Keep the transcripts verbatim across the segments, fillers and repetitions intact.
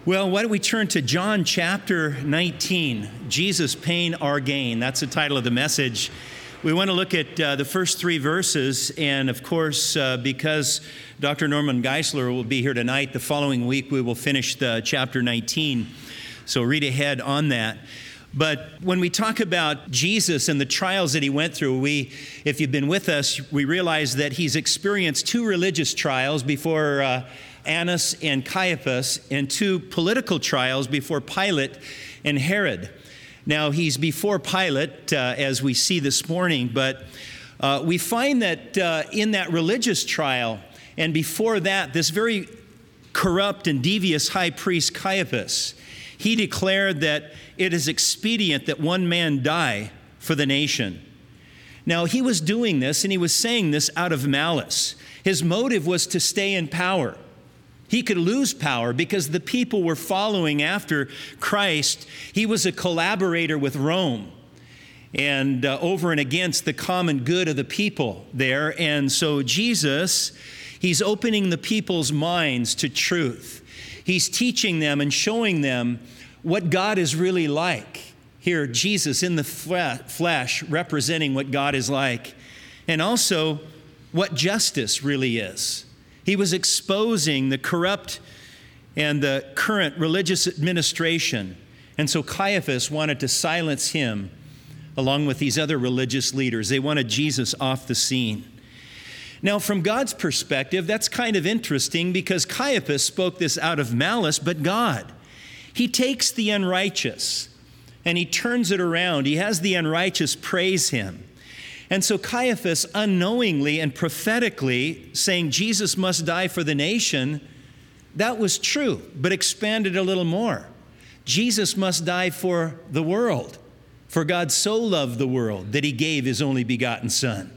Well, why don't we turn to John chapter nineteen, Jesus Pain Our Gain. That's the title of the message. We want to look at uh, the first three verses, and of course, uh, because Doctor Norman Geisler will be here tonight, the following week we will finish the chapter nineteen, so read ahead on that. But when we talk about Jesus and the trials that he went through, we, if you've been with us, we realize that he's experienced two religious trials before uh, Annas and Caiaphas, and two political trials before Pilate and Herod. Now, he's before Pilate, uh, as we see this morning, but uh, we find that uh, in that religious trial, and before that, this very corrupt and devious high priest Caiaphas, he declared that it is expedient that one man die for the nation. Now, he was doing this, and he was saying this out of malice. His motive was to stay in power. He could lose power because the people were following after Christ. He was a collaborator with Rome and uh, over and against the common good of the people there. And so Jesus, he's opening the people's minds to truth. He's teaching them and showing them what God is really like. Here, Jesus in the flesh representing what God is like, and also what justice really is. He was exposing the corrupt and the current religious administration. And so Caiaphas wanted to silence him along with these other religious leaders. They wanted Jesus off the scene. Now, from God's perspective, that's kind of interesting because Caiaphas spoke this out of malice, but God, he takes the unrighteous and he turns it around. He has the unrighteous praise him. And so Caiaphas unknowingly and prophetically saying Jesus must die for the nation, that was true, but expanded a little more. Jesus must die for the world, for God so loved the world that he gave his only begotten Son.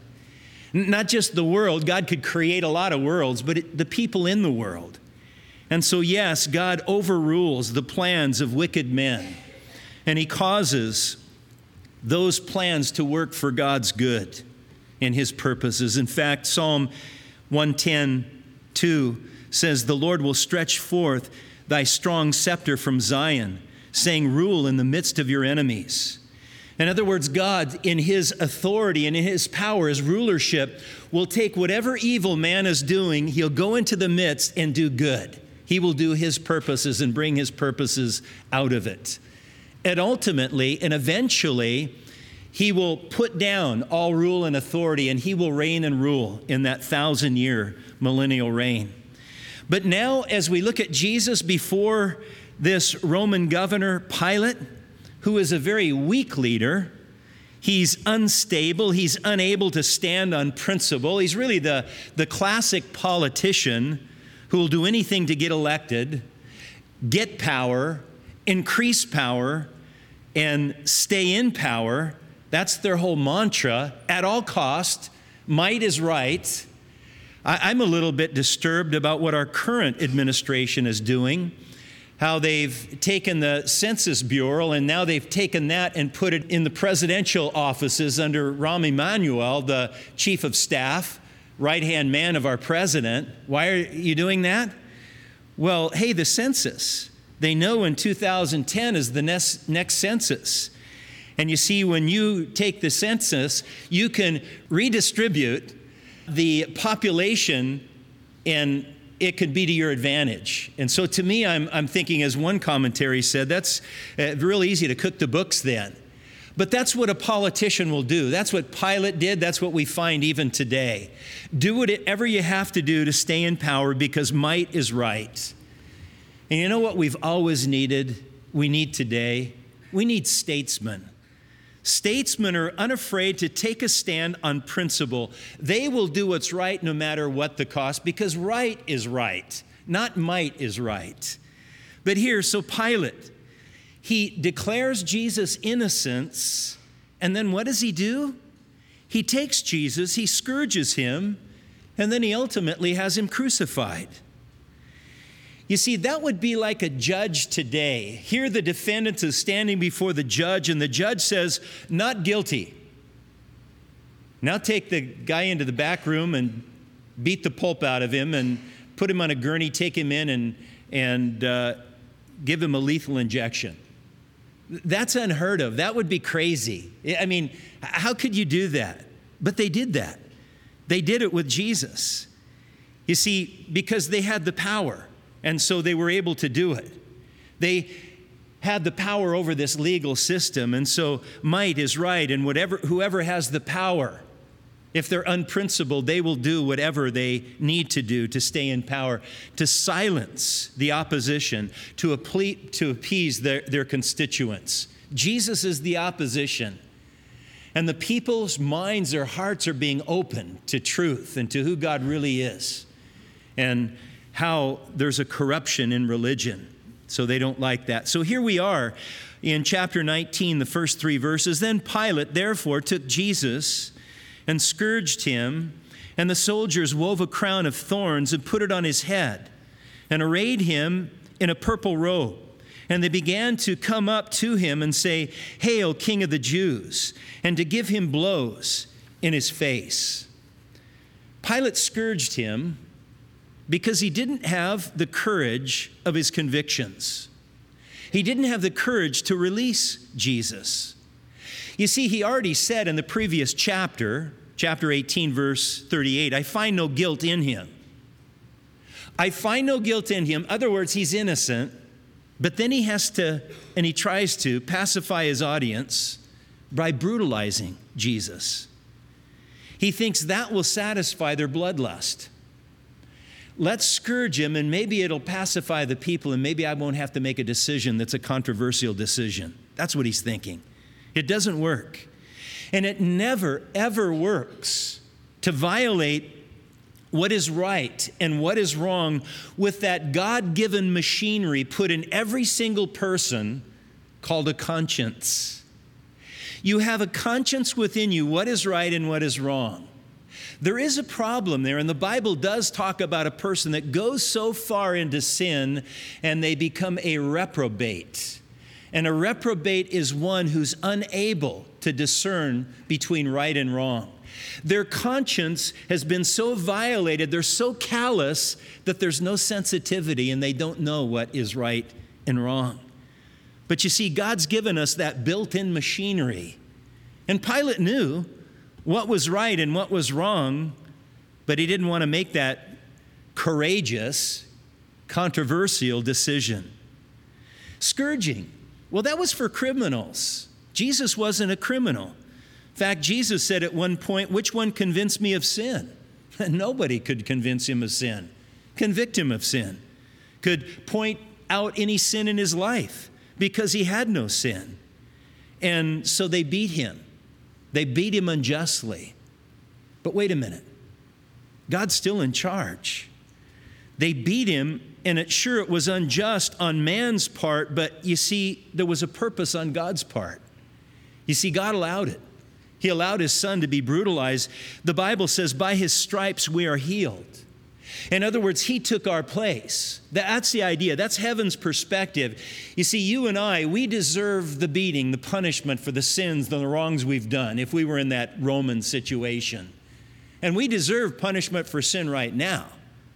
Not just the world, God could create a lot of worlds, but it, the people in the world. And so yes, God overrules the plans of wicked men, and he causes those plans to work for God's good and his purposes. In fact, Psalm one ten, two says, "The Lord will stretch forth thy strong scepter from Zion, saying, rule in the midst of your enemies." In other words, God, in his authority and in his power, his rulership, will take whatever evil man is doing, he'll go into the midst and do good. He will do his purposes and bring his purposes out of it. And ultimately and eventually, he will put down all rule and authority, and he will reign and rule in that thousand-year millennial reign. But now, as we look at Jesus before this Roman governor, Pilate, who is a very weak leader, he's unstable, he's unable to stand on principle. He's really the, the classic politician who will do anything to get elected, get power, increase power, and stay in power. That's their whole mantra. At all cost, might is right. I, I'm a little bit disturbed about what our current administration is doing, how they've taken the Census Bureau and now they've taken that and put it in the presidential offices under Rahm Emanuel, the chief of staff, right-hand man of our president. Why are you doing that? Well, hey, the census. They know in two thousand ten is the next, next census. And you see, when you take the census, you can redistribute the population and it could be to your advantage. And so to me, I'm, I'm thinking, as one commentary said, that's uh, real easy to cook the books then. But that's what a politician will do. That's what Pilate did. That's what we find even today. Do whatever you have to do to stay in power because might is right. And you know what we've always needed? We need today? We need statesmen. Statesmen are unafraid to take a stand on principle. They will do what's right no matter what the cost, because right is right, not might is right. But here, so Pilate, he declares Jesus' innocence, and then what does he do? He takes Jesus, he scourges him, and then he ultimately has him crucified. You see, that would be like a judge today. Here the defendant is standing before the judge, and the judge says, not guilty. Now take the guy into the back room and beat the pulp out of him and put him on a gurney, take him in and, and uh, give him a lethal injection. That's unheard of. That would be crazy. I mean, how could you do that? But they did that. They did it with Jesus. You see, because they had the power, and so they were able to do it. They had the power over this legal system, and so might is right, and whatever whoever has the power, if they're unprincipled, they will do whatever they need to do to stay in power, to silence the opposition, to, appe- to appease their, their constituents. Jesus is the opposition. And the people's minds, their hearts are being opened to truth and to who God really is and how there's a corruption in religion. So they don't like that. So here we are in chapter nineteen, the first three verses. Then Pilate, therefore, took Jesus and scourged him, and the soldiers wove a crown of thorns and put it on his head and arrayed him in a purple robe. And they began to come up to him and say, "Hail, King of the Jews," and to give him blows in his face. Pilate scourged him because he didn't have the courage of his convictions. He didn't have the courage to release Jesus. You see, he already said in the previous chapter, chapter eighteen, verse thirty-eight, "I find no guilt in him." I find no guilt in him. In other words, he's innocent. But then he has to, and he tries to, pacify his audience by brutalizing Jesus. He thinks that will satisfy their bloodlust. Let's scourge him, and maybe it'll pacify the people, and maybe I won't have to make a decision that's a controversial decision. That's what he's thinking. It doesn't work. And it never, ever works to violate what is right and what is wrong with that God-given machinery put in every single person called a conscience. You have a conscience within you, what is right and what is wrong. There is a problem there, and the Bible does talk about a person that goes so far into sin and they become a reprobate. And a reprobate is one who's unable to discern between right and wrong. Their conscience has been so violated, they're so callous that there's no sensitivity and they don't know what is right and wrong. But you see, God's given us that built-in machinery. And Pilate knew what was right and what was wrong, but he didn't want to make that courageous, controversial decision. Scourging. Well, that was for criminals. Jesus wasn't a criminal. In fact, Jesus said at one point, "Which one convinced me of sin?" Nobody could convince him of sin, convict him of sin, could point out any sin in his life because he had no sin. And so they beat him. They beat him unjustly. But wait a minute. God's still in charge. They beat him, and it sure it was unjust on man's part, but you see, there was a purpose on God's part. You see, God allowed it. He allowed his son to be brutalized. The Bible says, by his stripes we are healed. In other words, he took our place. That's the idea. That's heaven's perspective. You see, you and I, we deserve the beating, the punishment for the sins, the wrongs we've done if we were in that Roman situation. And we deserve punishment for sin right now.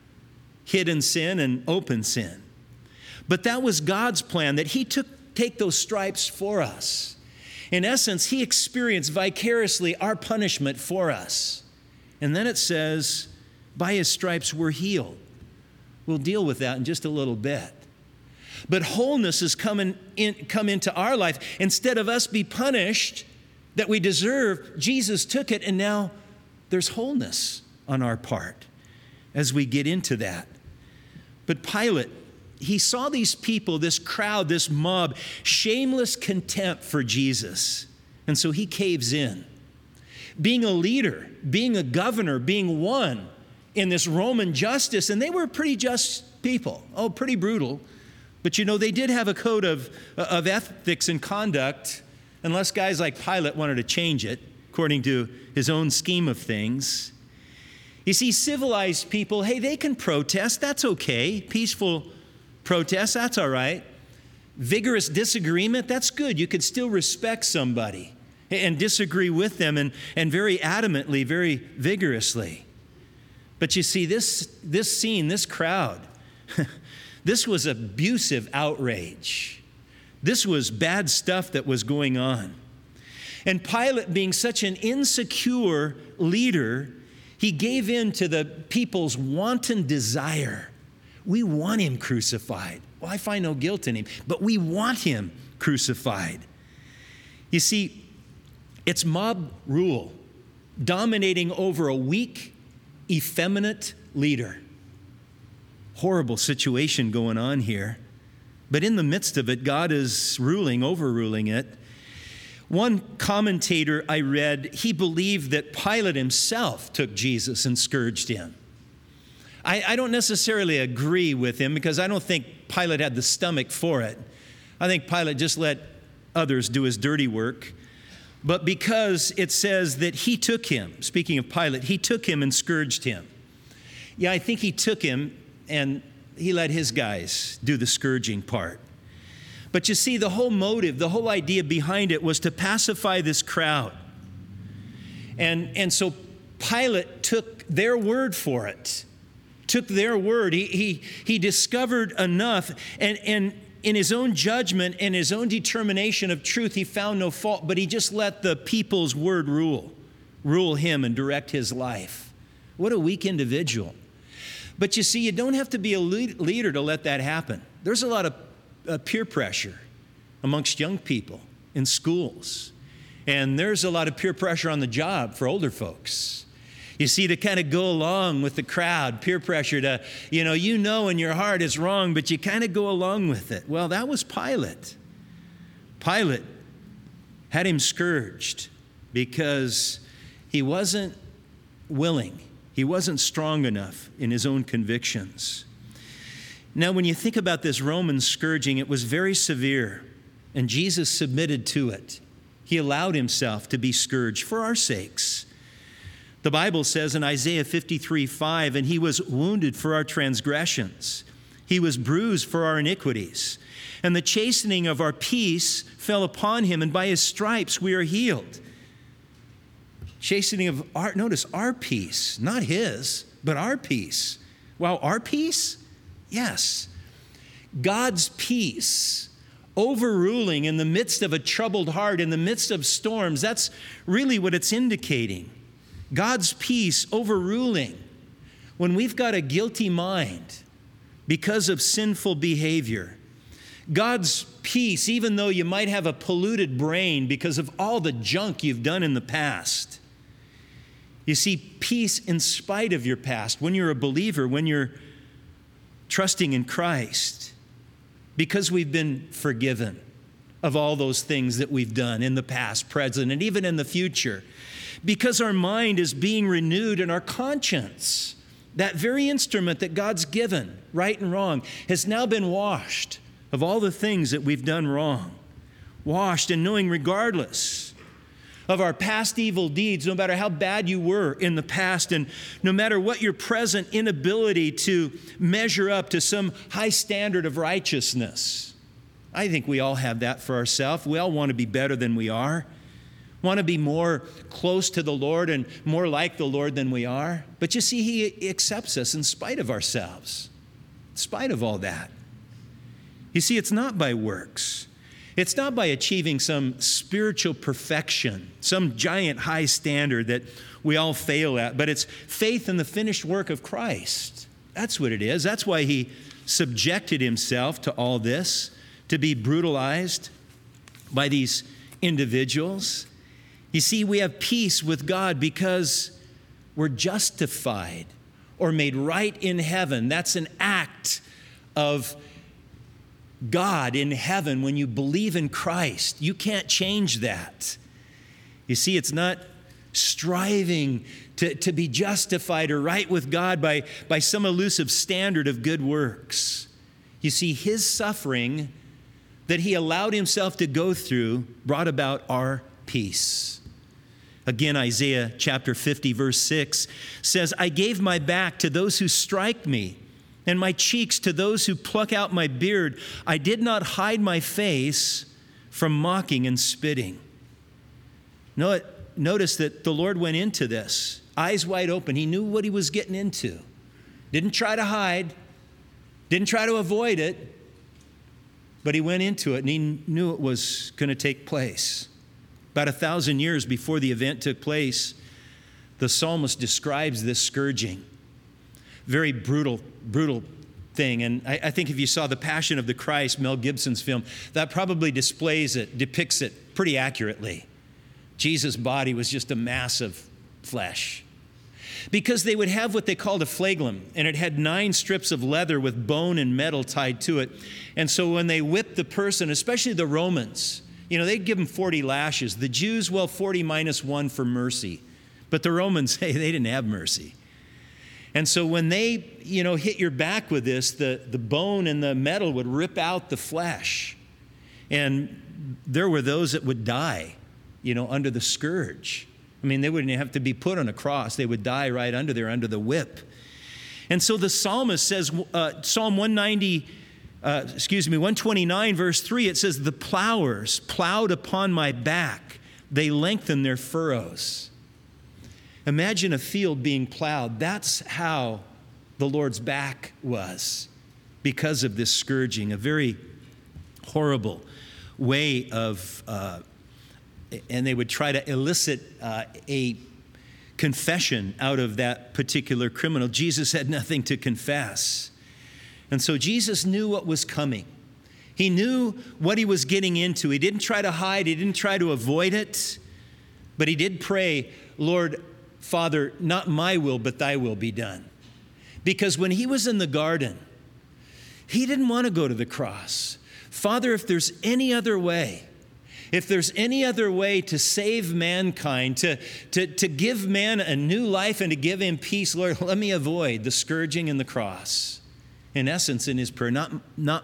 Hidden sin and open sin. But that was God's plan, that he took take those stripes for us. In essence, he experienced vicariously our punishment for us. And then it says, by his stripes we're healed. We'll deal with that in just a little bit. But wholeness has come, in, in, come into our life. Instead of us be punished that we deserve, Jesus took it, and now there's wholeness on our part as we get into that. But Pilate, he saw these people, this crowd, this mob, shameless contempt for Jesus. And so he caves in. Being a leader, being a governor, being one in this Roman justice, and they were pretty just people. Oh, pretty brutal. But you know, they did have a code of, of ethics and conduct, unless guys like Pilate wanted to change it, according to his own scheme of things. You see, civilized people, hey, they can protest. That's okay. Peaceful protest, that's all right. Vigorous disagreement, that's good. You can still respect somebody and disagree with them, and, and very adamantly, very vigorously. But you see, this, this scene, this crowd, This was abusive outrage. This was bad stuff that was going on. And Pilate, being such an insecure leader, he gave in to the people's wanton desire. We want him crucified. Well, I find no guilt in him, but we want him crucified. You see, it's mob rule dominating over a weak, effeminate leader. Horrible situation going on here. But in the midst of it, God is ruling, overruling it. One commentator I read, he believed that Pilate himself took Jesus and scourged him. I, I don't necessarily agree with him because I don't think Pilate had the stomach for it. I think Pilate just let others do his dirty work. But because it says that he took him, speaking of Pilate, he took him and scourged him. Yeah, I think he took him and he let his guys do the scourging part. But you see, the whole motive, the whole idea behind it was to pacify this crowd. And, and so Pilate took their word for it, took their word. He, he, he discovered enough, and, and in his own judgment and his own determination of truth, he found no fault, but he just let the people's word rule, rule him and direct his life. What a weak individual. But you see, you don't have to be a leader to let that happen. There's a lot of uh, peer pressure amongst young people in schools. And there's a lot of peer pressure on the job for older folks. You see, to kind of go along with the crowd, peer pressure to, you know, you know in your heart it's wrong, but you kind of go along with it. Well, that was Pilate. Pilate had him scourged because he wasn't willing. He wasn't strong enough in his own convictions. Now, when you think about this Roman scourging, it was very severe, and Jesus submitted to it. He allowed himself to be scourged for our sakes. The Bible says in Isaiah fifty-three five, and he was wounded for our transgressions. He was bruised for our iniquities. And the chastening of our peace fell upon him, and by his stripes we are healed. Chastening of our, notice, our peace, not his, but our peace. Wow, our peace? Yes. God's peace, overruling in the midst of a troubled heart, in the midst of storms. That's really what it's indicating. God's peace overruling when we've got a guilty mind because of sinful behavior. God's peace, even though you might have a polluted brain because of all the junk you've done in the past. You see, peace in spite of your past, when you're a believer, when you're trusting in Christ, because we've been forgiven of all those things that we've done in the past, present, and even in the future. Because our mind is being renewed and our conscience, that very instrument that God's given, right and wrong, has now been washed of all the things that we've done wrong. Washed and knowing regardless of our past evil deeds, no matter how bad you were in the past, and no matter what your present inability to measure up to some high standard of righteousness. I think we all have that for ourselves. We all want to be better than we are. Want to be more close to the Lord and more like the Lord than we are. But you see, he accepts us in spite of ourselves, in spite of all that. You see, it's not by works. It's not by achieving some spiritual perfection, some giant high standard that we all fail at, but it's faith in the finished work of Christ. That's what it is. That's why he subjected himself to all this, to be brutalized by these individuals. You see, we have peace with God because we're justified or made right in heaven. That's an act of God in heaven when you believe in Christ. You can't change that. You see, it's not striving to, to be justified or right with God by, by some elusive standard of good works. You see, his suffering that he allowed himself to go through brought about our peace. Again, Isaiah chapter fifty, verse six says, I gave my back to those who strike me, and my cheeks to those who pluck out my beard. I did not hide my face from mocking and spitting. Notice that the Lord went into this, eyes wide open. He knew what he was getting into. Didn't try to hide. Didn't try to avoid it, but he went into it and he knew it was going to take place. About a thousand years before the event took place, the psalmist describes this scourging. Very brutal, brutal thing. And I, I think if you saw The Passion of the Christ, Mel Gibson's film, that probably displays it, depicts it pretty accurately. Jesus' body was just a mass of flesh. Because they would have what they called a flagellum, and it had nine strips of leather with bone and metal tied to it. And so when they whipped the person, especially the Romans, you know, they'd give them forty lashes. The Jews, well, forty minus one for mercy. But the Romans, hey, they didn't have mercy. And so when they, you know, hit your back with this, the, the bone and the metal would rip out the flesh. And there were those that would die, you know, under the scourge. I mean, they wouldn't have to be put on a cross. They would die right under there, under the whip. And so the psalmist says, uh, Psalm one ninety, uh, excuse me, one twenty-nine, verse three, it says, the plowers plowed upon my back. They lengthened their furrows. Imagine a field being plowed. That's how the Lord's back was because of this scourging, a very horrible way of, uh, and they would try to elicit uh, a confession out of that particular criminal. Jesus had nothing to confess. And so Jesus knew what was coming. He knew what he was getting into. He didn't try to hide. He didn't try to avoid it. But he did pray, Lord, Father, not my will, but thy will be done. Because when he was in the garden, he didn't want to go to the cross. Father, if there's any other way, if there's any other way to save mankind, to, to, to give man a new life and to give him peace, Lord, let me avoid the scourging and the cross. In essence, in his prayer, not, not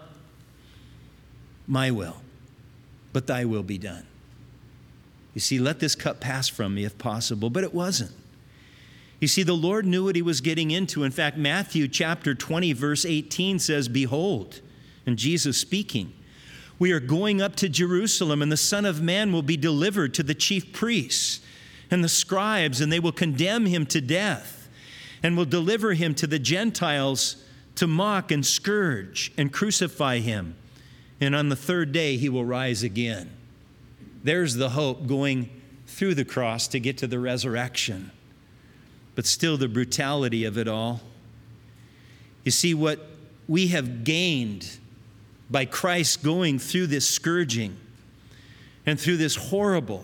my will, but thy will be done. You see, let this cup pass from me if possible, but it wasn't. You see, the Lord knew what he was getting into. In fact, Matthew chapter twenty, verse eighteen says, behold, and Jesus speaking, we are going up to Jerusalem, and the Son of Man will be delivered to the chief priests and the scribes, and they will condemn him to death and will deliver him to the Gentiles to mock and scourge and crucify him. And on the third day, he will rise again. There's the hope going through the cross to get to the resurrection. But still the brutality of it all. You see, what we have gained by Christ going through this scourging and through this horrible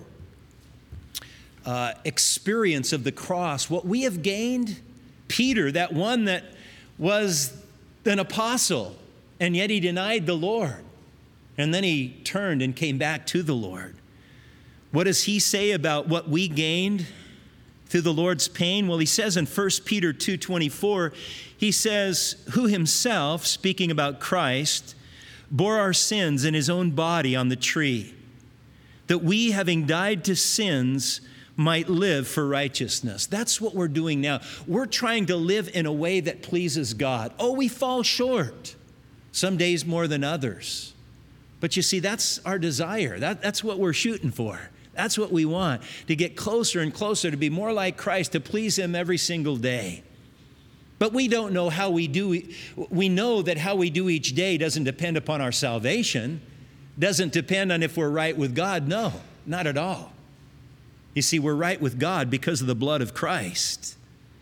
uh, experience of the cross, what we have gained, Peter, that one that was an apostle, and yet he denied the Lord. And then he turned and came back to the Lord. What does he say about what we gained through the Lord's pain? Well, he says in First Peter two twenty-four, he says, who himself, speaking about Christ, bore our sins in his own body on the tree, that we, having died to sins, might live for righteousness. That's what we're doing now. We're trying to live in a way that pleases God. Oh, we fall short, some days more than others. But you see, that's our desire. That, that's what we're shooting for. That's what we want, to get closer and closer, to be more like Christ, to please him every single day. But we don't know how we do. We know that how we do each day doesn't depend upon our salvation, doesn't depend on if we're right with God. No, not at all. You see, we're right with God because of the blood of Christ.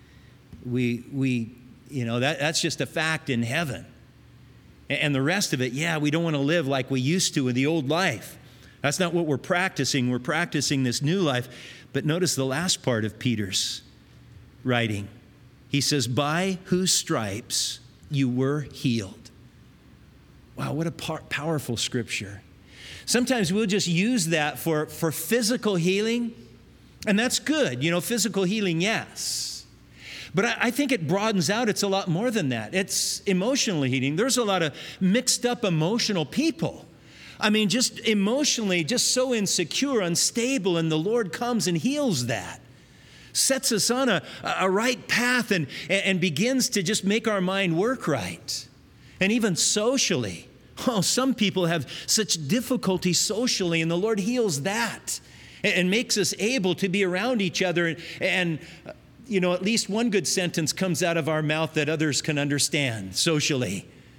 We, we, you know, that, that's just a fact in heaven. And the rest of it, yeah, we don't want to live like we used to in the old life. That's not what we're practicing. We're practicing this new life. But notice the last part of Peter's writing. He says, by whose stripes you were healed. Wow, what a par- powerful scripture. Sometimes we'll just use that for, for physical healing, and that's good. You know, physical healing, yes. But I, I think it broadens out. It's a lot more than that. It's emotional healing. There's a lot of mixed up emotional people. I mean, just emotionally, just so insecure, unstable, and the Lord comes and heals that. Sets us on a, a right path and, and begins to just make our mind work right. And even socially. Oh, some people have such difficulty socially, and the Lord heals that and, and makes us able to be around each other. And, and, you know, at least one good sentence comes out of our mouth that others can understand socially.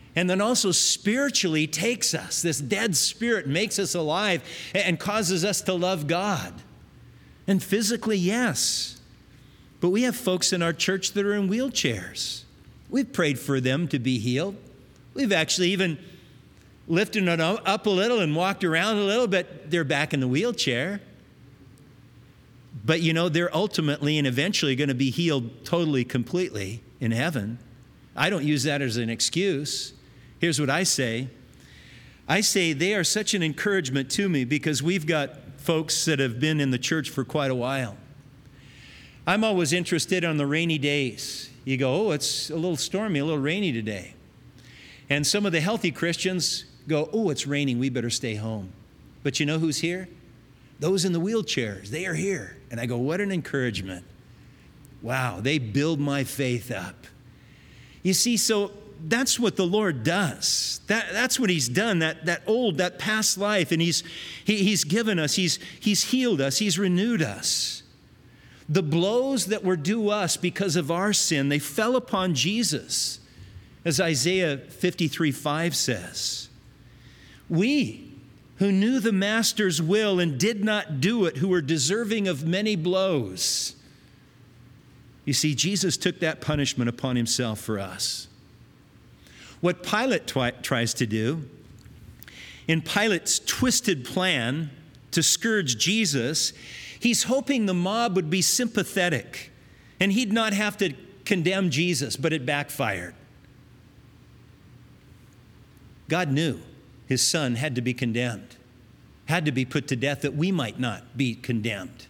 and then also spiritually takes us. This dead spirit makes us alive and causes us to love God. And physically, yes. But we have folks in our church that are in wheelchairs. We've prayed for them to be healed. We've actually even lifted them up a little and walked around a little, but they're back in the wheelchair. But you know, they're ultimately and eventually going to be healed totally, completely in heaven. I don't use that as an excuse. Here's what I say. I say they are such an encouragement to me because we've got folks that have been in the church for quite a while. I'm always interested on the rainy days. You go, oh, it's a little stormy, a little rainy today. And some of the healthy Christians go, oh, it's raining, we better stay home. But you know who's here? Those in the wheelchairs, they are here. And I go, what an encouragement. Wow, they build my faith up. You see, so that's what the Lord does. That, that's what he's done, that, that old, that past life. And he's, he, he's given us, he's, he's healed us, he's renewed us. The blows that were due us because of our sin, they fell upon Jesus, as Isaiah fifty-three five says. We, who knew the Master's will and did not do it, who were deserving of many blows. You see, Jesus took that punishment upon himself for us. What Pilate twi- tries to do, in Pilate's twisted plan to scourge Jesus, he's hoping the mob would be sympathetic and he'd not have to condemn Jesus, but it backfired. God knew his son had to be condemned, had to be put to death that we might not be condemned.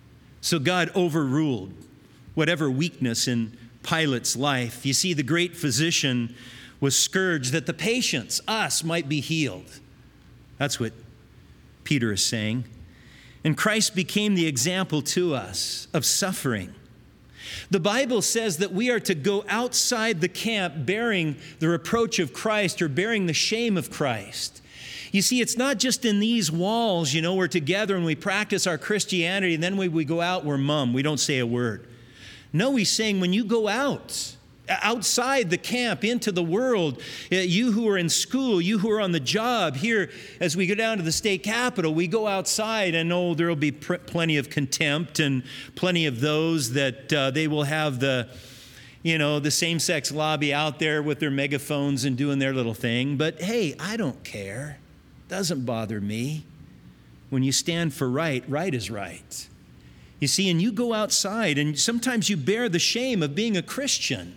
So God overruled whatever weakness in Pilate's life. You see, the great physician was scourged that the patients, us, might be healed. That's what Peter is saying. And Christ became the example to us of suffering. The Bible says that we are to go outside the camp bearing the reproach of Christ or bearing the shame of Christ. You see, it's not just in these walls, you know, we're together and we practice our Christianity and then we, we go out, we're mum, we don't say a word. No, he's saying when you go out, outside the camp into the world, you who are in school, you who are on the job, here as we go down to the state capitol, we go outside and oh, there will be pr- plenty of contempt and plenty of those that uh, they will have the, you know, the same-sex lobby out there with their megaphones and doing their little thing. But hey, I don't care. Doesn't bother me. When you stand for right, right is right. You see, and you go outside and sometimes you bear the shame of being a Christian.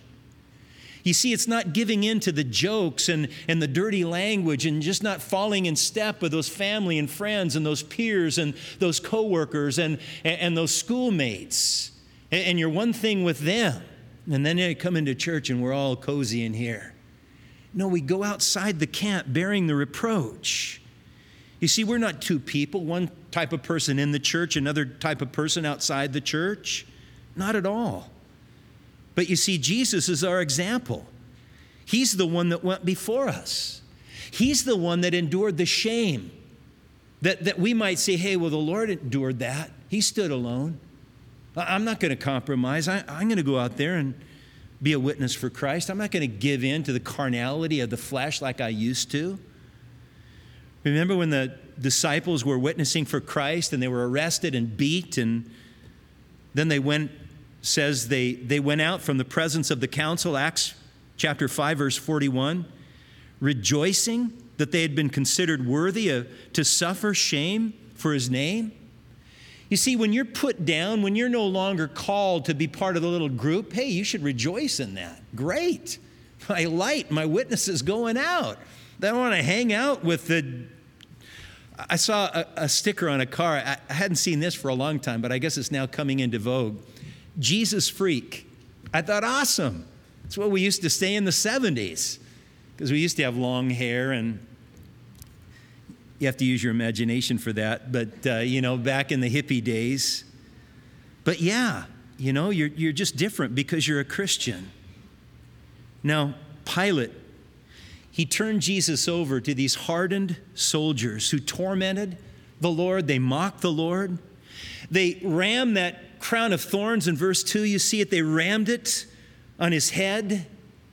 You see, it's not giving in to the jokes and, and the dirty language and just not falling in step with those family and friends and those peers and those coworkers and, and, and those schoolmates. And, and you're one thing with them. And then you come into church and we're all cozy in here. No, we go outside the camp bearing the reproach. You see, we're not two people, one type of person in the church, another type of person outside the church. Not at all. But you see, Jesus is our example. He's the one that went before us. He's the one that endured the shame. That, that we might say, hey, well, the Lord endured that. He stood alone. I'm not going to compromise. I, I'm going to go out there and be a witness for Christ. I'm not going to give in to the carnality of the flesh like I used to. Remember when the disciples were witnessing for Christ and they were arrested and beat, and then they went, says they, they went out from the presence of the council, Acts chapter five, verse forty-one, rejoicing that they had been considered worthy of, to suffer shame for his name. You see, when you're put down, when you're no longer called to be part of the little group, hey, you should rejoice in that. Great. My light, my witness is going out. I don't want to hang out with the... I saw a, a sticker on a car. I, I hadn't seen this for a long time, but I guess it's now coming into vogue. Jesus freak. I thought, awesome. It's what we used to say in the seventies, because we used to have long hair, and you have to use your imagination for that. But, uh, you know, back in the hippie days. But yeah, you know, you're, you're just different because you're a Christian. Now, Pilate, he turned Jesus over to these hardened soldiers who tormented the Lord. They mocked the Lord. They rammed that crown of thorns in verse two. You see it. They rammed it on his head.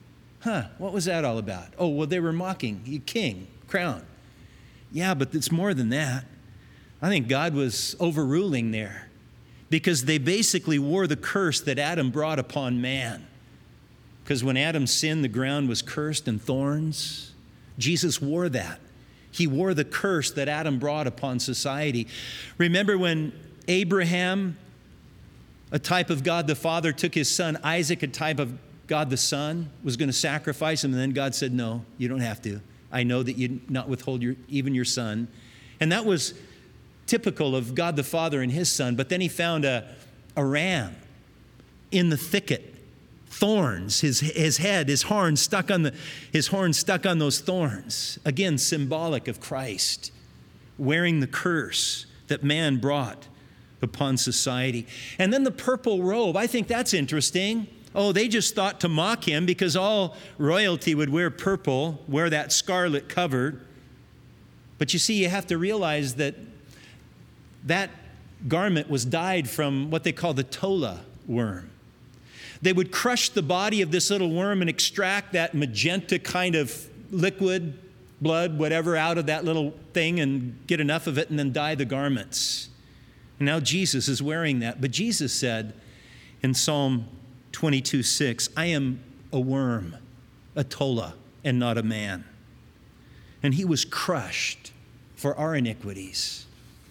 Huh, what was that all about? Oh, well, they were mocking you, king, crown. Yeah, but it's more than that. I think God was overruling there because they basically wore the curse that Adam brought upon man. Because when Adam sinned, the ground was cursed and thorns. Jesus wore that. He wore the curse that Adam brought upon society. Remember when Abraham, a type of God the Father, took his son Isaac, a type of God the Son, was going to sacrifice him, and then God said, no, you don't have to. I know that you not withhold your, even your son. And that was typical of God the Father and his son. But then he found a, a ram in the thicket, thorns, his, his head, his horn stuck on the, his horn stuck on those thorns. Again, symbolic of Christ, wearing the curse that man brought upon society. And then the purple robe, I think that's interesting. Oh, they just thought to mock him because all royalty would wear purple, wear that scarlet covered. But you see, you have to realize that that garment was dyed from what they call the tola worm. They would crush the body of this little worm and extract that magenta kind of liquid, blood, whatever, out of that little thing and get enough of it and then dye the garments. And now Jesus is wearing that. But Jesus said in Psalm twenty-two six, I am a worm, a tola, and not a man. And he was crushed for our iniquities.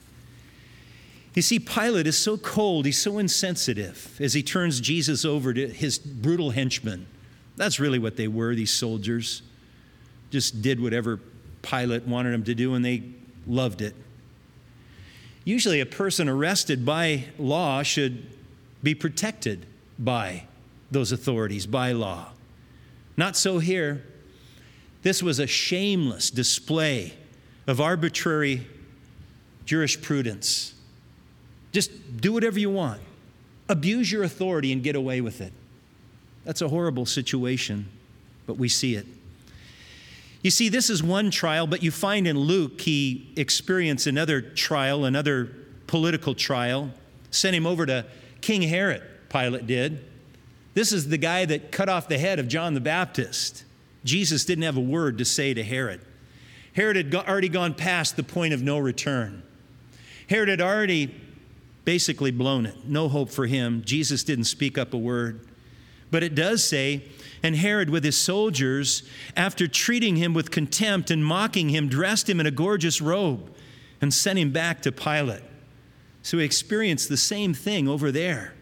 You see, Pilate is so cold, he's so insensitive as he turns Jesus over to his brutal henchmen. That's really what they were, these soldiers. Just did whatever Pilate wanted them to do, and they loved it. Usually a person arrested by law should be protected by those authorities, by law. Not so here. This was a shameless display of arbitrary jurisprudence. Just do whatever you want. Abuse your authority and get away with it. That's a horrible situation, but we see it. You see, this is one trial, but you find in Luke he experienced another trial, another political trial. Sent him over to King Herod, Pilate did. This is the guy that cut off the head of John the Baptist. Jesus didn't have a word to say to Herod. Herod had already gone past the point of no return. Herod had already basically blown it. No hope for him. Jesus didn't speak up a word. But it does say, and Herod with his soldiers, after treating him with contempt and mocking him, dressed him in a gorgeous robe and sent him back to Pilate. So he experienced the same thing over there.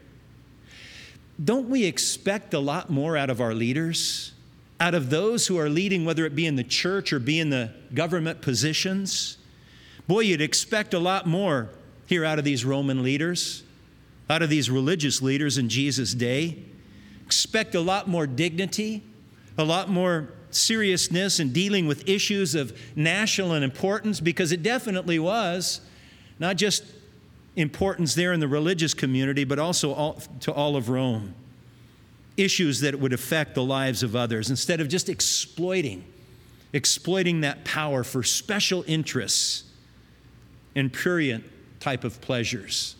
Don't we expect a lot more out of our leaders? Out of those who are leading, whether it be in the church or be in the government positions? Boy, you'd expect a lot more here out of these Roman leaders, out of these religious leaders in Jesus' day. Expect a lot more dignity, a lot more seriousness in dealing with issues of national importance, because it definitely was not just importance there in the religious community, but also all, to all of Rome. Issues that would affect the lives of others instead of just exploiting, exploiting that power for special interests and prurient type of pleasures.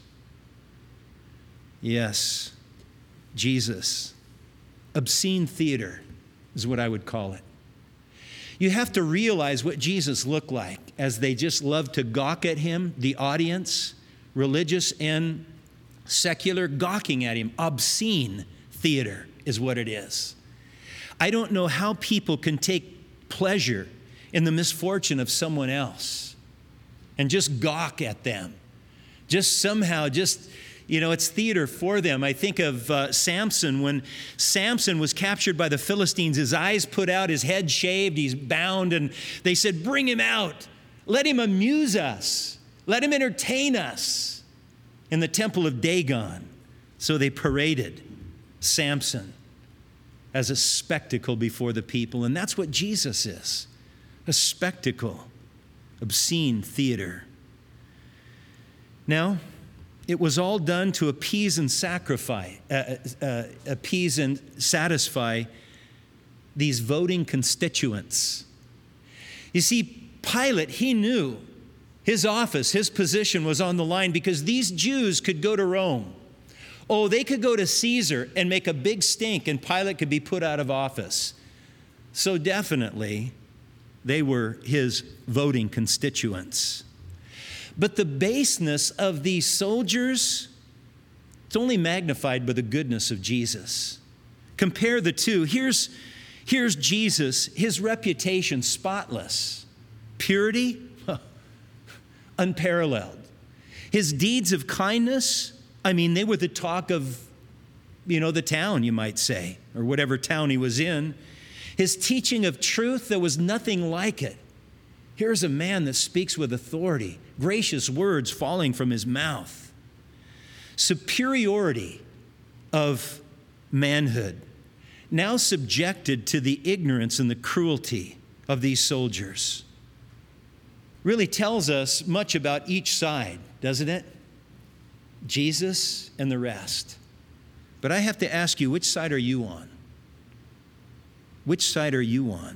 Yes, Jesus. Obscene theater is what I would call it. You have to realize what Jesus looked like as they just loved to gawk at him, the audience, religious and secular, gawking at him. Obscene theater is what it is. I don't know how people can take pleasure in the misfortune of someone else and just gawk at them. Just somehow, just, you know, it's theater for them. I think of uh, Samson. When Samson was captured by the Philistines, his eyes put out, his head shaved, he's bound, and they said, bring him out. Let him amuse us. Let him entertain us in the temple of Dagon. So they paraded Samson as a spectacle before the people. And that's what Jesus is, a spectacle, obscene theater. Now, it was all done to appease and sacrifice, uh, uh, appease and satisfy these voting constituents. You see, Pilate, he knew his office, his position was on the line because these Jews could go to Rome. Oh, they could go to Caesar and make a big stink and Pilate could be put out of office. So definitely, they were his voting constituents. But the baseness of these soldiers, it's only magnified by the goodness of Jesus. Compare the two. Here's, here's Jesus, his reputation spotless. Purity, unparalleled. His deeds of kindness, I mean, they were the talk of, you know, the town, you might say, or whatever town he was in. His teaching of truth, there was nothing like it. Here's a man that speaks with authority, gracious words falling from his mouth. Superiority of manhood, now subjected to the ignorance and the cruelty of these soldiers. Really tells us much about each side, doesn't it? Jesus and the rest. But I have to ask you, which side are you on? Which side are you on?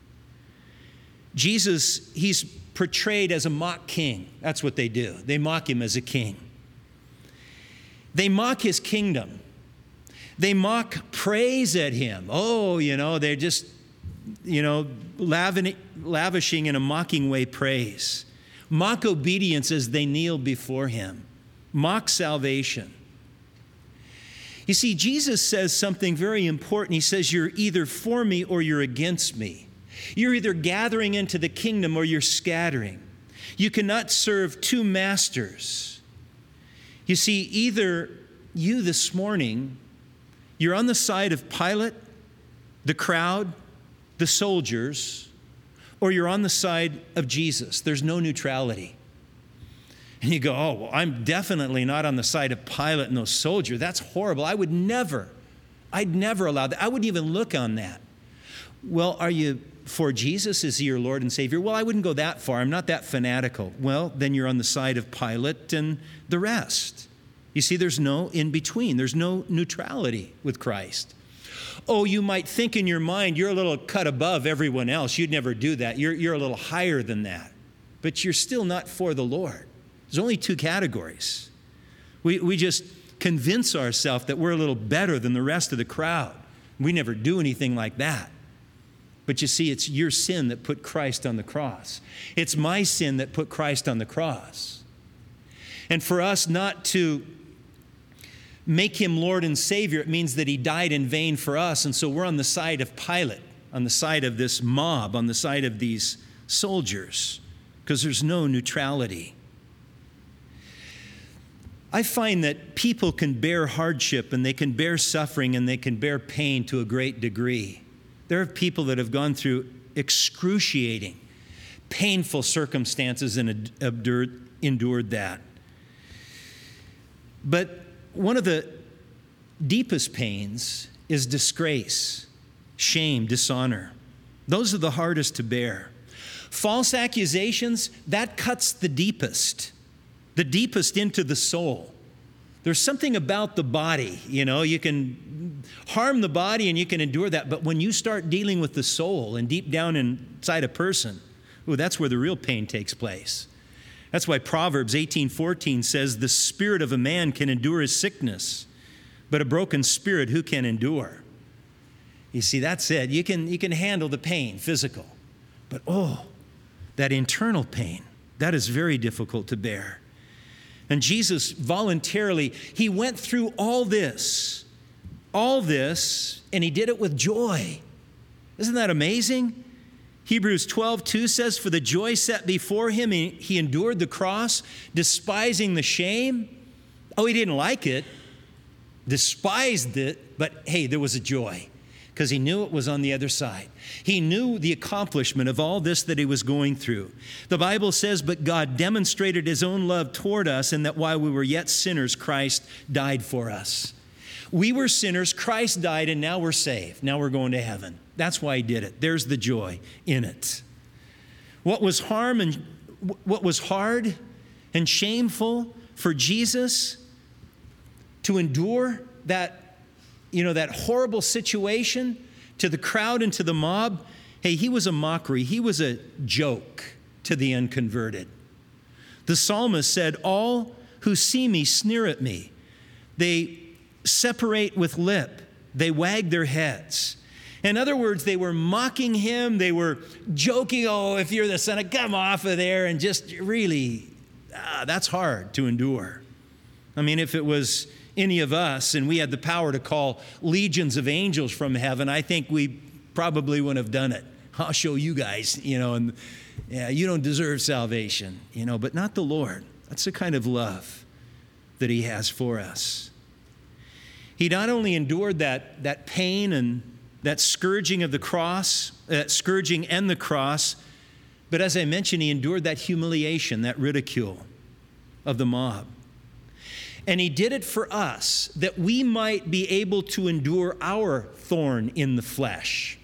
Jesus, he's portrayed as a mock king. That's what they do. They mock him as a king. They mock his kingdom. They mock praise at him. Oh, you know, they're just, you know, lavishing in a mocking way praise. Mock obedience as they kneel before him. Mock salvation. You see, Jesus says something very important. He says, you're either for me or you're against me. You're either gathering into the kingdom or you're scattering. You cannot serve two masters. You see, either you this morning, you're on the side of Pilate, the crowd, the soldiers, or you're on the side of Jesus. There's no neutrality. And you go, oh, well, I'm definitely not on the side of Pilate and those soldiers. That's horrible. I would never, I'd never allow that. I wouldn't even look on that. Well, are you for Jesus? Is he your Lord and Savior? Well, I wouldn't go that far. I'm not that fanatical. Well, then you're on the side of Pilate and the rest. You see, there's no in between. There's no neutrality with Christ. Oh, you might think in your mind you're a little cut above everyone else. You'd never do that. You're, you're a little higher than that. But you're still not for the Lord. There's only two categories. We, we just convince ourselves that we're a little better than the rest of the crowd. We never do anything like that. But you see, it's your sin that put Christ on the cross. It's my sin that put Christ on the cross. And for us not to make him Lord and Savior, it means that he died in vain for us. And so we're on the side of Pilate, on the side of this mob, on the side of these soldiers, because there's no neutrality. I find that people can bear hardship and they can bear suffering and they can bear pain to a great degree. There are people that have gone through excruciating, painful circumstances and endured, endured that. But one of the deepest pains is disgrace, shame, dishonor. Those are the hardest to bear. False accusations, that cuts the deepest. The deepest into the soul. There's something about the body, you know, you can harm the body and you can endure that, but when you start dealing with the soul and deep down inside a person, ooh, that's where the real pain takes place. That's why Proverbs eighteen fourteen says, the spirit of a man can endure his sickness, but a broken spirit who can endure? You see, that's it. You can, you can handle the pain, physical, but oh, that internal pain, that is very difficult to bear. And Jesus voluntarily, he went through all this, all this, and he did it with joy. Isn't that amazing? Hebrews twelve two says, for the joy set before him, he endured the cross, despising the shame. Oh, he didn't like it, despised it, but hey, there was a joy because he knew it was on the other side. He knew the accomplishment of all this that he was going through. The Bible says, but God demonstrated his own love toward us in that while we were yet sinners, Christ died for us. We were sinners, Christ died, and now we're saved. Now we're going to heaven. That's why he did it. There's the joy in it. What was harm and what was hard and shameful for Jesus to endure that, you know, that horrible situation to the crowd and to the mob, hey, he was a mockery. He was a joke to the unconverted. The psalmist said, all who see me sneer at me. They separate with lip. They wag their heads. In other words, they were mocking him. They were joking, oh, if you're the son of, come off of there, and just really, ah, that's hard to endure. I mean, if it was any of us and we had the power to call legions of angels from heaven, I think we probably wouldn't have done it. I'll show you guys, you know, and yeah, you don't deserve salvation, you know, but not the Lord. That's the kind of love that he has for us. He not only endured that, that pain and that scourging of the cross, that scourging and the cross, but as I mentioned, he endured that humiliation, that ridicule of the mob. And he did it for us, that we might be able to endure our thorn in the flesh.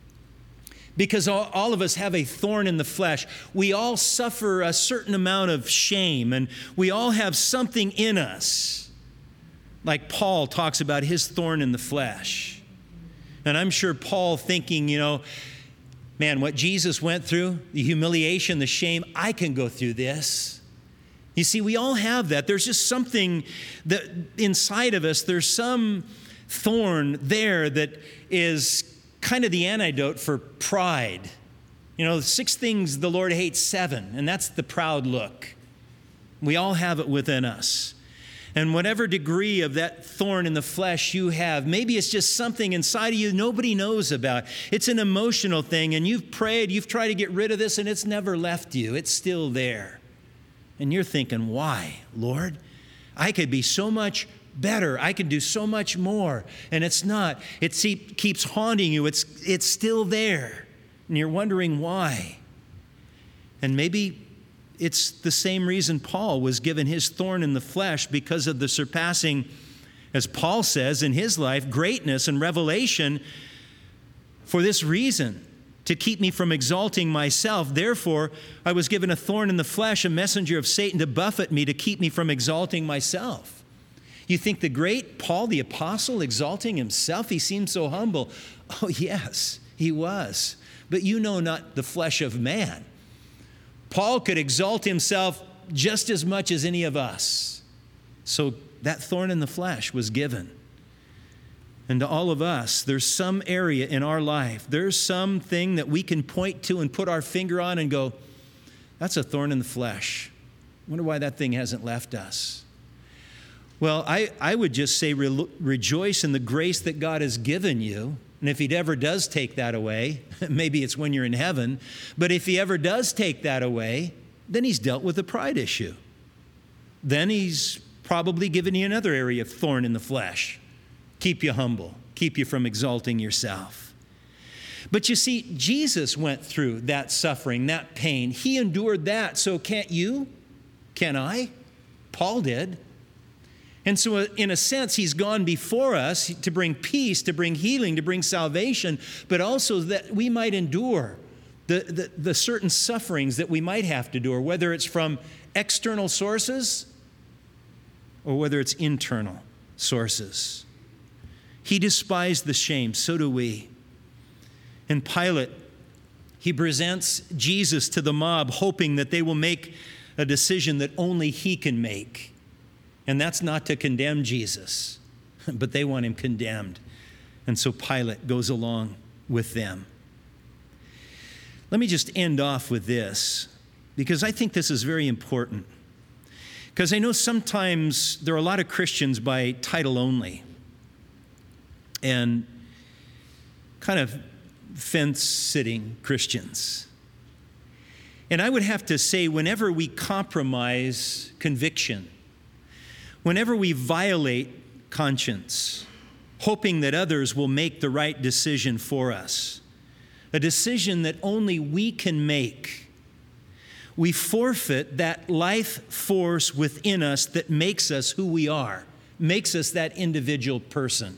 Because all, all of us have a thorn in the flesh. We all suffer a certain amount of shame, and we all have something in us. Like Paul talks about his thorn in the flesh. And I'm sure Paul thinking, you know, man, what Jesus went through, the humiliation, the shame, I can go through this. You see, we all have that. There's just something that inside of us, there's some thorn there that is kind of the antidote for pride. You know, six things the Lord hates, seven, and that's the proud look. We all have it within us. And whatever degree of that thorn in the flesh you have, maybe it's just something inside of you nobody knows about. It's an emotional thing, and you've prayed, you've tried to get rid of this, and it's never left you. It's still there. And you're thinking, why, Lord? I could be so much better. I could do so much more. And it's not. It keeps haunting you. It's, it's still there. And you're wondering why. And maybe it's the same reason Paul was given his thorn in the flesh, because of the surpassing, as Paul says in his life, greatness and revelation. For this reason, to keep me from exalting myself. Therefore, I was given a thorn in the flesh, a messenger of Satan to buffet me, to keep me from exalting myself. You think the great Paul the apostle exalting himself? He seemed so humble. Oh, yes, he was. But you know not the flesh of man. Paul could exalt himself just as much as any of us. So that thorn in the flesh was given. And to all of us, there's some area in our life, there's something that we can point to and put our finger on and go, that's a thorn in the flesh. I wonder why that thing hasn't left us. Well, I, I would just say re- rejoice in the grace that God has given you. And if he ever does take that away, maybe it's when you're in heaven, but if he ever does take that away, then he's dealt with the pride issue. Then he's probably given you another area of thorn in the flesh. Keep you humble, keep you from exalting yourself. But you see, Jesus went through that suffering, that pain. He endured that, so can't you? Can I? Paul did. And so in a sense, he's gone before us to bring peace, to bring healing, to bring salvation, but also that we might endure the, the, the certain sufferings that we might have to endure, whether it's from external sources or whether it's internal sources. He despised the shame, so do we. And Pilate, he presents Jesus to the mob, hoping that they will make a decision that only he can make. And that's not to condemn Jesus, but they want him condemned. And so Pilate goes along with them. Let me just end off with this, because I think this is very important. Because I know sometimes there are a lot of Christians by title only, and kind of fence-sitting Christians. And I would have to say, whenever we compromise conviction, whenever we violate conscience, hoping that others will make the right decision for us, a decision that only we can make, we forfeit that life force within us that makes us who we are, makes us that individual person.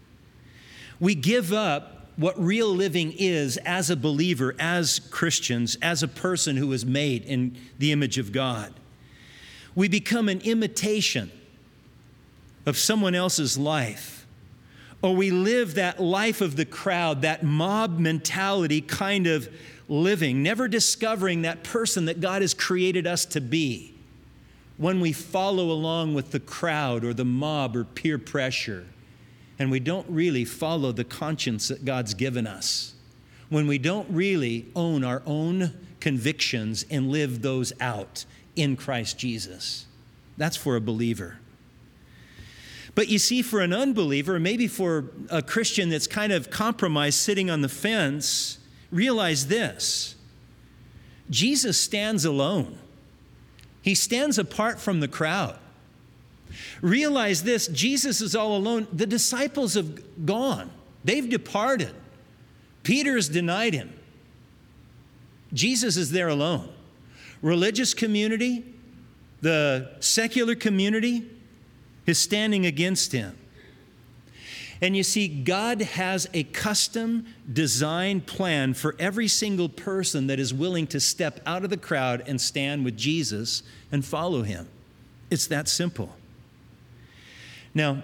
We give up what real living is as a believer, as Christians, as a person who is made in the image of God. We become an imitation of someone else's life, or we live that life of the crowd, that mob mentality kind of living, never discovering that person that God has created us to be when we follow along with the crowd or the mob or peer pressure. and we don't really follow the conscience that God's given us, when we don't really own our own convictions and live those out in Christ Jesus. That's for a believer. But you see, for an unbeliever, maybe for a Christian that's kind of compromised, sitting on the fence, realize this: Jesus stands alone. He stands apart from the crowd. Realize this: Jesus is all alone. The disciples have gone. They've departed. Peter's denied him. Jesus is there alone. Religious community, the secular community, is standing against him. And you see, God has a custom designed plan for every single person that is willing to step out of the crowd and stand with Jesus and follow him. It's that simple. Now,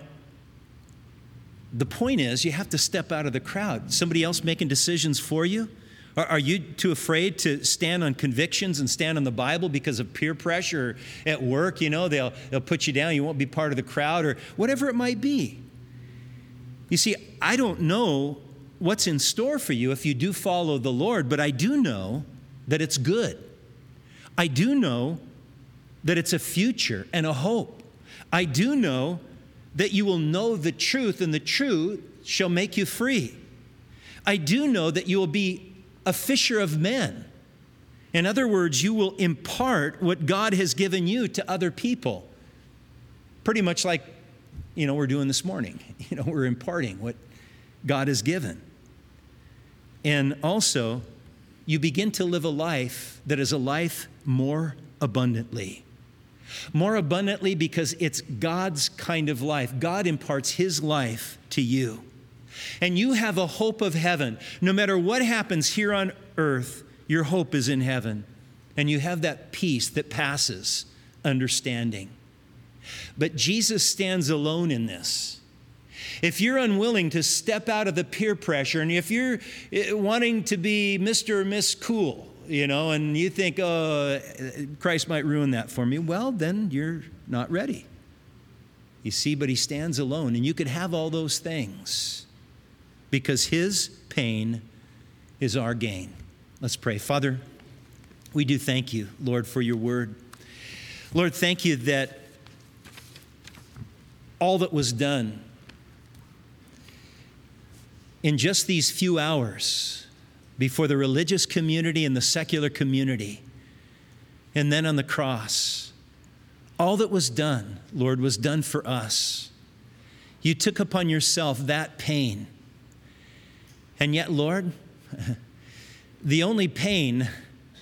the point is, you have to step out of the crowd. Somebody else making decisions for you? Are, are you too afraid to stand on convictions and stand on the Bible because of peer pressure at work? You know, they'll, they'll put you down. You won't be part of the crowd, or whatever it might be. You see, I don't know what's in store for you if you do follow the Lord, but I do know that it's good. I do know that it's a future and a hope. I do know that you will know the truth, and the truth shall make you free. I do know that you will be a fisher of men. In other words, you will impart what God has given you to other people. Pretty much like, you know, we're doing this morning. You know, we're imparting what God has given. And also, you begin to live a life that is a life more abundantly. More abundantly because it's God's kind of life. God imparts his life to you. And you have a hope of heaven. No matter what happens here on earth, your hope is in heaven. And you have that peace that passes understanding. But Jesus stands alone in this. If you're unwilling to step out of the peer pressure, and if you're wanting to be Mister or Miss Cool, you know, and you think, oh, Christ might ruin that for me, well, then you're not ready. You see, but he stands alone, and you could have all those things because his pain is our gain. Let's pray. Father, we do thank you, Lord, for your word. Lord, thank you that all that was done in just these few hours before the religious community and the secular community, and then on the cross, all that was done, Lord, was done for us. You took upon yourself that pain. And yet, Lord, the only pain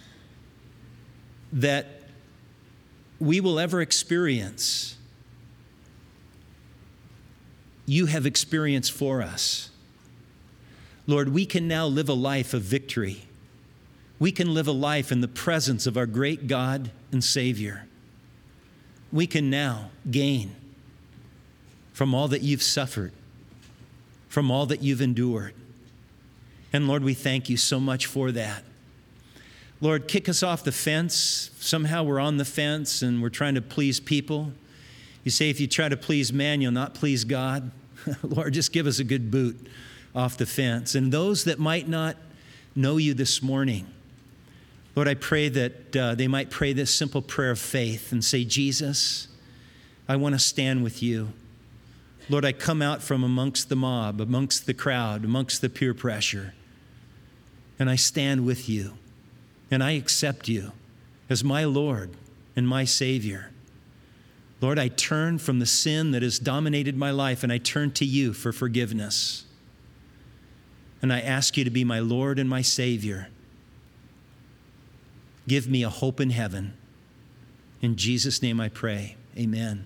that we will ever experience, you have experienced for us. Lord, we can now live a life of victory. We can live a life in the presence of our great God and Savior. We can now gain from all that you've suffered, from all that you've endured. And Lord, we thank you so much for that. Lord, kick us off the fence. Somehow we're on the fence and we're trying to please people. You say if you try to please man, you'll not please God. Lord, just give us a good boot off the fence. And those that might not know you this morning, Lord, I pray that uh, they might pray this simple prayer of faith and say, Jesus, I want to stand with you. Lord, I come out from amongst the mob, amongst the crowd, amongst the peer pressure, and I stand with you, and I accept you as my Lord and my Savior. Lord, I turn from the sin that has dominated my life, and I turn to you for forgiveness. And I ask you to be my Lord and my Savior. Give me a hope in heaven. In Jesus' name I pray. Amen.